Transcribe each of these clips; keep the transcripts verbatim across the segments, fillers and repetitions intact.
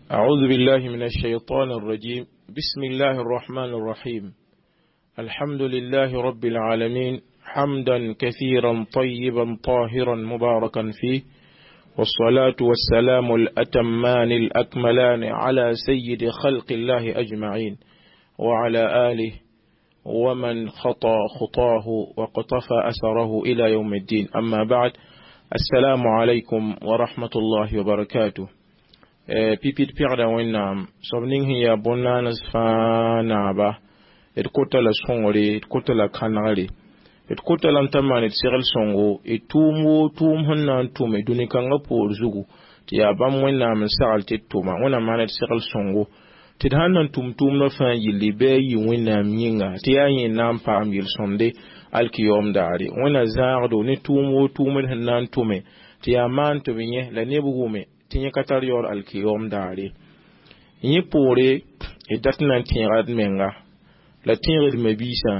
أعوذ بالله من الشيطان الرجيم. بسم الله الرحمن الرحيم. الحمد لله رب العالمين، حمدا كثيرا طيبا طاهرا مباركا فيه، والصلاة والسلام الأتمان الأكملان على سيد خلق الله أجمعين وعلى آله ومن خطى خطاه وقطف أثره إلى يوم الدين. أما بعد، السلام عليكم ورحمة الله وبركاته. pipit pirda wẽnnaam soab ning sẽn yaa bõn-naanes fãa naaba d kota la sõngre d kota la kãnegre d kota la n ta maan d segl sõngo d tʋʋm woo tʋʋm sẽn na n tʋme dũni-kãngã poor zugu tɩ yaa bãmb wẽnnaam n sagl tɩ d tʋma wẽnna maan d segl sõngo tɩ d sãn na n tʋm tʋʋmdã fãa yɩlle bɩ a yɩ wẽnnaam yĩnga tɩ yaa yẽ na n paam yel-sõmde alkiyoom daare. wẽnna zãagdo ne tʋʋm woo tʋʋmd sẽn na n tʋme tɩ yaa maan tɩ b yẽ la neb wʋme tɩ yẽ ka tar yaoor alkiyoom daare. yẽ poore d dat n na n tẽegd menga la tẽegd mabiisã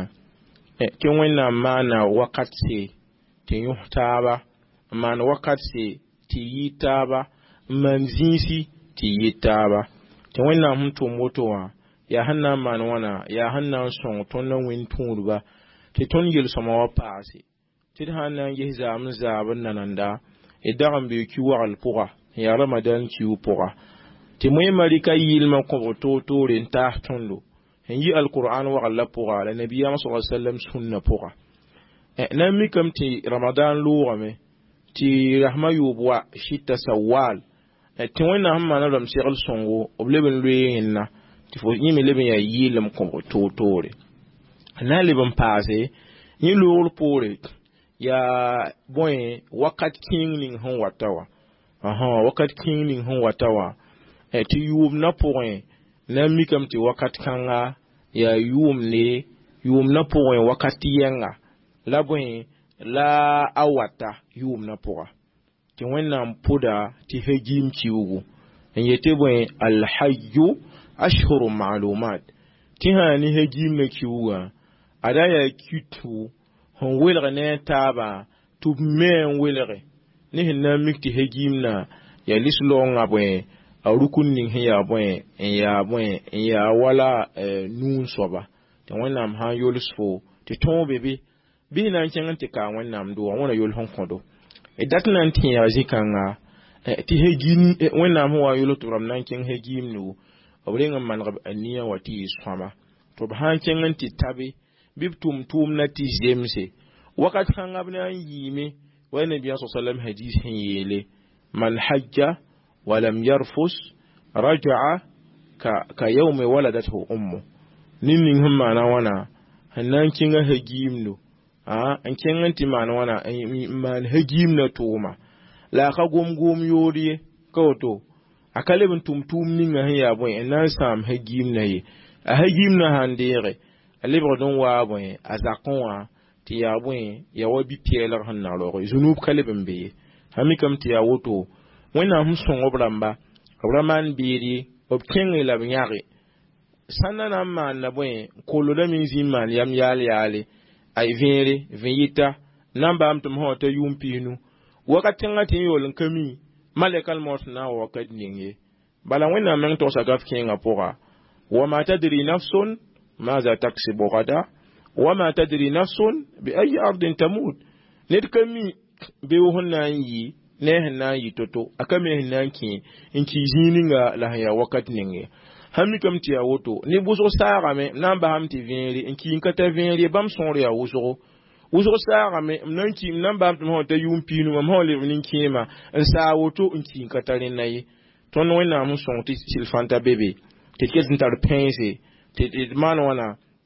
tɩ wẽnnaam maana wakatse tɩ yõs taaba, n maan wakatse tɩ yɩ taaba, n maan zĩisi tɩ yɩ taaba. tɩ wẽnnaam sẽn tʋm woto wã yaa sẽn na n maan wãna yaa sẽn na n sõng tõnd na wẽn-tũudba tɩ tõnd yel-sõma wa paase tɩ d sãn na n ges zaam n zaab n nananda d dag n bee ki-wagl pʋga ya Ramadan kiu pʋga tɩ moẽmã rɩka yɩlmã kõb toor-toore n taas tõndo n yi alkur'an wagl la pʋga la nabiyaamã sallallahu alaihi wasallam sunna pʋga. na n mikame tɩ Ramadan loogame tɩ rasmã yoob wa shita sawal tɩ wẽnnaam sẽn maana rãmb segl sõngo b leb n loee yẽnna tɩ fo yẽ me leb n yaa yɩɩlem kõb toor-toore. na n leb n paase yẽ loogr poore yaa bõe wakat kĩing ning sẽn wata wa aha wakat kĩing ning sẽn wata wã tɩ yʋʋmdã pʋgẽ na n mikame tɩ wakat kãnga yaa yʋʋmde yʋʋmdã pʋgẽ wakat yɛnga la bõe la a wata yʋʋmdã pʋga tɩ wẽnnaam pʋda tɩ hajim kiugu n yetɩ bõe alhajju ashhuru maalumat tɩ sã ne hajimã kiugã ada yaa kitu sẽn welg ne a taaba tɩ b me n welge ne sẽn na n mik tɩ hajimnã yaa lislaoongã bõe a rukun ning sẽn yaa bõe n yaa bõe n yaa wala nuun soaba tɩ wẽnnaam sã n yols fo tɩ tõog be be bɩ na n kẽng n tɩ ka wẽnnaam doa wẽna yol sẽn kõdo d dat na n tẽega zĩ-kãnga tɩ hajim wẽnnaam sẽn wa n yols tɩ b rãmb na n kẽng hajimnu b reng n maneg a nia wã tɩ yɩ sõama tɩ b sã n kẽng n tɩ tabe bɩ b tʋm tʋʋmdã tɩ zemse wakat kãnga b na n yɩɩme wa nabiya sallam hadis sẽn yeele man hajja walam yarfus raja'a ka ka yawmi waladathu ummu nin ning sẽn maana wãna sẽn na n kẽnga hajimnu n kẽng n tɩ maan wãna n maan hajimnã tʋʋma la a ka gom-goom yood ye ka woto a ka leb n tʋm tʋʋm ninga sẽn yaa bõe n na n sãam hajimnã ye a hajimnã sãn deege a lebgd n waa bõe a zakẽ wã tɩ yaa bõe yaa wa bi-pɛɛlg sẽn na roge zunub ka leb n be ye. sã mikame tɩ yaa woto wẽnnaam sẽn sõng b rãmba b ra maan beed ye b kẽnge la b yãge sãn na na n maanda bõe kolda min zĩn maan yam yaal yaale ay vẽere vẽ yɩta na n baam tɩ m sã wa ta yʋʋm pisnu wakat tẽngã tɩ n yool n ka mi malɛkal mos na n wa wakat ning ye bala wẽnnaam meng togsa gaf kẽengã pʋga wama tadri nafsun maza taksibu gada wama tadri nafsun bi ayi ardin tamut. ned ka mi beoog sẽn na n yɩ ne sẽn na n yɩ to-to a ka me sẽn na n kẽ n kɩ zĩig ninga la sẽn yaa wakat ning ye. sã mikame tɩ yaa woto ne wʋsg saagame m na n basame tɩ vẽere n kɩ n ka ta vẽer ye bãmb sõor yaa wʋsgo wʋsg saagame m na n kɩ m na n baam tɩ m sã wa ta yʋʋm piinuma m sã wa leb nin-kẽema n saa woto n kɩ n ka ta rẽnna ye. tõnd wẽnnaam sẽn sõng tɩ sɩlfãnta be be tɩ d ket n tar pẽense tɩ d maan wãna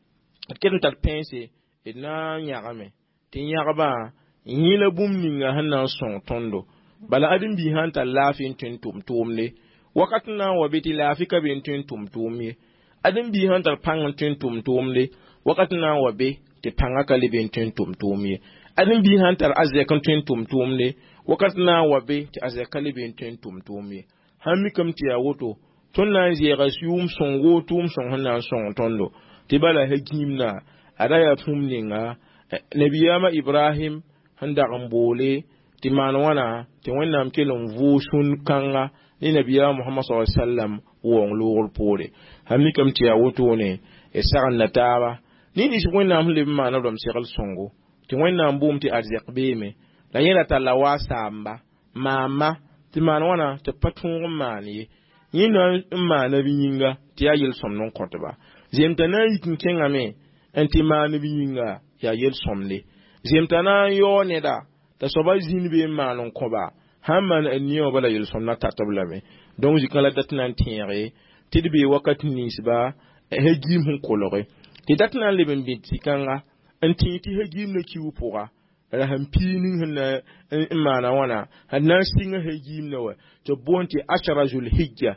d ket n tar pẽense d na n yãgame tɩ yãgbã yẽ la bũmb ninga sẽn na n sõng tõndo bala ãdem-biig sã n tar laafɩ n tõe n tʋm tʋʋmde wakat n na n wa be tɩ laafɩ ka be n tõe n tʋm tʋʋm ye. ãdem-biig sã n tar pãng n tõe n tʋm tʋʋmde wakat n na n wa be tɩ pãngã ka le be n tõe n tʋm tʋʋm ye. ãdem-biig sã n tar azɛk n tõe n tʋm tʋʋmde wakat n na n wa be tɩ azɛk ka le be n tõe n tʋm tʋʋm ye. sã mikame tɩ yaa woto tõnd na n zɛɛga yʋʋm sõng woo tʋʋm sõng sẽn na n sõng tõndo tɩ bala hajimnã ada yaa pũmb ninga nabiyaamã Ibrahim sẽn dag n boole ti man wana ti wẽnnaam kell n vʋʋg sũn-kãnga ne nabiya Muhammad sallallahu alaihi wasallam wong loogr poore ham mikame tɩ yaa wotone e sagn na taaba ni dis wẽnnaam sẽn leb n maana rõm segl sõngo tɩ wẽnnaam boom tɩ arzɛk beeme la yẽla talla waa saamba maama tɩ maan wãna tɩ pa tõog n maan ye yẽ na n maana bɩ yĩnga tɩ yaa yel-sõmd n kõtba zemta na n yik n kẽngame n tɩ maan bɩ yĩnga yaa yel-sõmde zemta na n yaoo neda t'a soaba zĩnd bee n maan n kõba sãn maan a nia wã bala yel-sõmd na tat b lame donc zikã la dat na n tẽege tɩ d bee wakat ninsba hagiim sẽn kolge tɩ dat na n leb n bɩ tɩ-kãnga n tẽ tɩ hagiim na kiu pʋga la sẽn pii ning sẽn na n maana wãna sẽn na n sɩng hagiimna wa tɩ b boond tɩ ashara zulhijja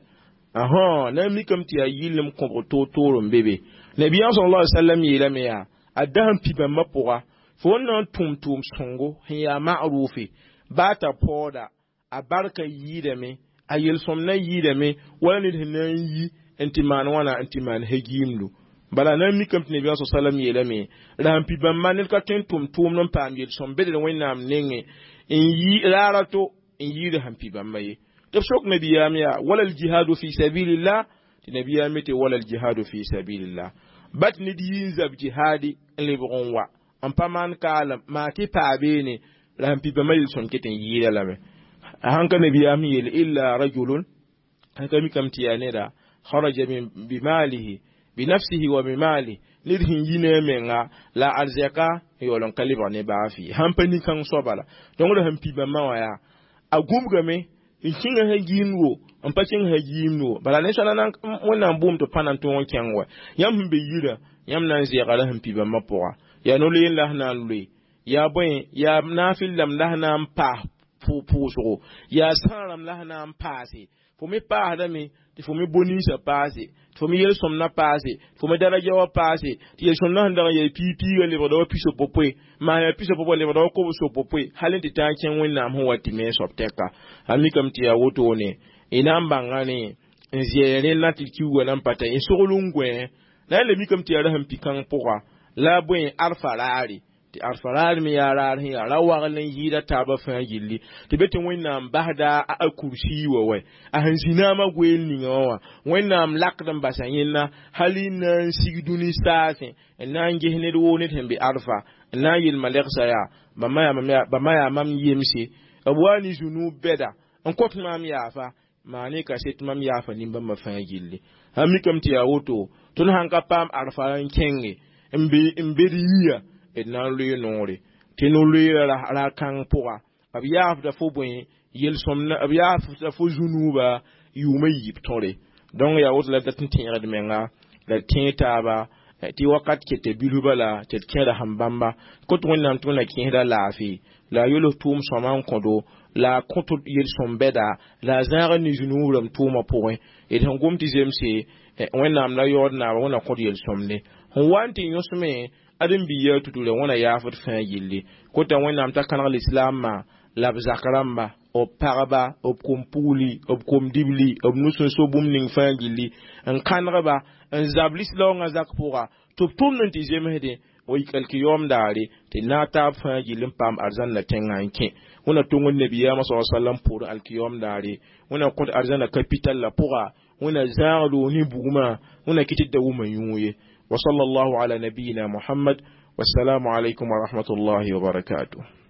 ahã na n mikame tɩ yaa yɩllem kõbg toor-toor n be be nabiyaam sallallahu alaihi wasallam yeelame yaa a da sẽn pi bãmbã pʋga fo n na n tʋm tʋʋm sõngo sẽn yaa ma'rufe baa t'a paooda a barka yiidame a yel-sõmd na yiidame wala ned sẽn na n yi n tɩ maan wãna n tɩ maan hagiimdu bala na n mikame tɩ nabiyaam sa sallam yeelame la sẽn pi bãmba ned ka tõe n tʋm tʋʋmd n paam yel-sõmd bedr wẽnnaam nengẽ n yi raara to n yiida sẽn pi bãmba ye tɩ b sok nabiyaam yaa wala ljihadu fi sabilillah tɩ nabiyaam me tɩ wala ljihadu fi sabilillah bat ned yi n zab jihaadi n lebg n wa n pa maan kaalem maa tɩ paa beene la sẽn pi bãmba yel-sõmd ket n yiida lame sãn ka nabiyaam yeel illa rajulun sãn ka mikame tɩ yaa neda kharaja bimalihi binafsihi wa bimalihi ned sẽn yi ne a menga la arzɛka n yaool n ka lebg ne baa fɩ sãn pa nin-kãng soaba la donc la sẽn pi bãmbã wã yaa a gũbgame n kẽngã hagiimd wo n pa kẽng hagiimd wo bala ne soala wẽnnaam boom tɩ pa na n tõog n kẽng wa yãmb sẽn be yirã yãmb na n zɛɛga la sẽn pi bãmbã pʋga yaa no-leen la sẽn na n loe yaa bõe yaa naafɩl lame la sẽn na n paas pʋʋsgo yaa sãarame la sẽn na n paase fo me paasdame tɩ fo me boninsã paase tɩ fo me yel-sõmdã paase tɩ fo me daraja wã paase tɩ yel-sõmdã sẽn dag n yaa piig-piigã lebgda wa piso popoe maa yaa piso popoe lebgda wa kobso popoe hal n tɩ taa n kẽ wẽnnaam sẽn wa tɩ me soab tɛka a mikame tɩ yaa wotone y na n bãnga ne n zɛɛ rẽlã tɩ kiuugã na n pa t'a y sogl n gõe la n le mikame tɩ yaa ra sẽn pi-kãng pʋga la bõe arfa raare tɩ arfa raar me yaa raar sẽn yaa ra wagl n yɩɩda taabã fãa gilli tɩ be tɩ wẽnnaam basda a kursi wã wɛ a sẽn zĩ-naamã goeel ninga wã wã wẽnnaam lakd n basa yẽnna hal y na n sig dũni saasẽ n na n ges ned woo ned sẽn be arfa n na n yel malɛgsa yaa bãmba yaa mam yemse b wa ne zunub bɛda n kõt maam yaafa maa ne ka set mam yaafa nin-bãmbã fãa gilli sãn mikame tɩ yaa woto tõnd sãn ka paam arfa n kẽnge n be d yia d na n loee noore tɩ no-loeera ra kãng pʋga b yaafda fo bõe yel-sõmdã b yaafda fo zunuubã yʋʋmã yiib tõre donc yaa woto la dat n tẽegd menga la d tẽeg taaba tɩ wakat keta bilfba la tɩ d kẽeda sẽn bãmba kot wẽnnaam tɩ wẽnna kẽesda laafɩ la a yols tʋʋm sõma n kõdo la a kõt yel-sõm bɛda la a zãag ne zunuub rãmb tʋʋmã pʋgẽ d sẽn gom tɩ zemse wẽnnaam la yaood naaba wẽnna kõt yel-sõmde sẽn wa n tɩ yõsme adem biya tutule wẽna yaafd fãa gilli kota wẽnnaam t'a kãneg lislaamã la b zak rãmba b pagba b kom-pugli b kom-dibli b nus n so bũmb ning fãa gilli n kãnegba n zab lislaoongã zak pʋga tɩ b tʋmd n tɩ zemsde wa yik alkiyoom daare tɩ na taab fãa gill n paam arzãnã tẽngã n kẽ wẽna tʋng n nabiyaamã sa sallam pʋʋr alkiyoom daare wẽna kõt arzãnã kapital la pʋga wẽna zãagdo ne bugmã wẽna kɩ tɩ da wʋmã yũu ye وصلى الله على نبينا محمد والسلام عليكم ورحمة الله وبركاته.